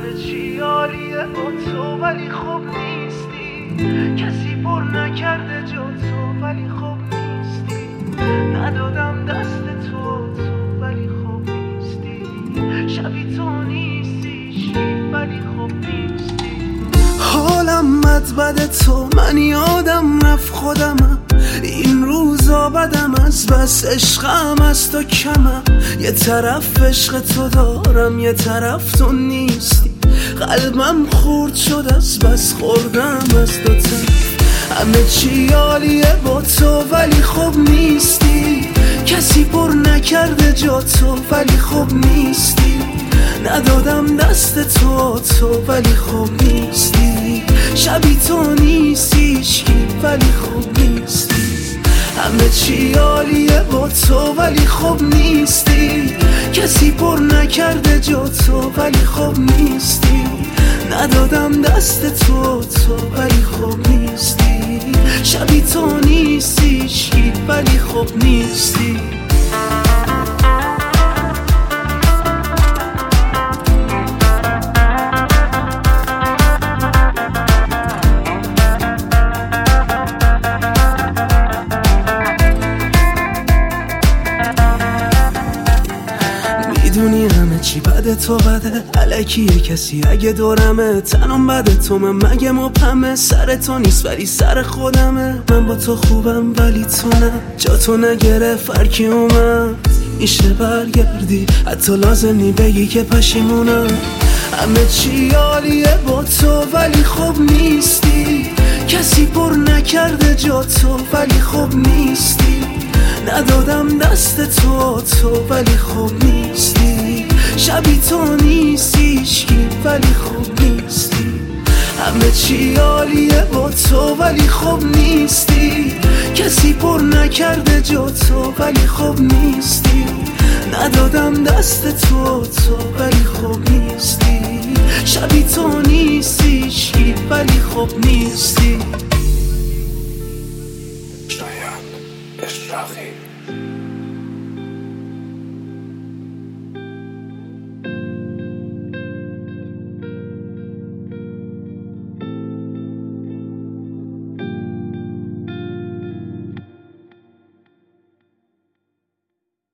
همه چی عالیه با تو ولی خوب نیستی، کسی پر نکرده جا تو ولی خوب نیستی، ندادم دست تو ولی خوب نیستی، شبی تو نیستی ولی خوب نیستی. حالم بد تو، من یادم رفت خودمم، این روزا بدم از بس عشقم از تو کمم، یه طرف عشق تو دارم یه طرف تو نیستی، قلبم خورد شد از بس خوردم از دو طرف، همه چی عالیه با تو ولی خوب نیستی، کسی پر نکرده جا تو ولی خوب نیستی، ندادم دست تو ولی خوب نیستی، شبی تو نیستی ولی خوب نیستی، همه چی عالیه با تو ولی خوب نیستی، کسی پر نکرده جا تو ولی خوب نیستی، ندادم دست تو ولی خوب نیستی، شبی تو نیستی ولی خوب نیستی. میدونی همه چی بده تو بده، الکیه کسی اگه دورمه، تنم بده تو من مگه مبهمه، سر تو نیست ولی سر خودمه، من با تو خوبم ولی تو نه، جا تو نگره فرکی اومد، میشه برگردی حتی لازم نی بگی که پشیمونم، همه چی عالیه با تو ولی خوب نیستی، کسی پر نکرده جا تو ولی خوب نیستی، ندادم دست تو ولی خوب نیستی، شبی تو نیستی ولی خوب نیستی، همه چی عالیه با تو ولی خوب نیستی، کسی پر نکرده جا تو ولی خوب نیستی، ندادم دست تو ولی خوب نیستی، شبی تو نیستی ولی خوب نیستی.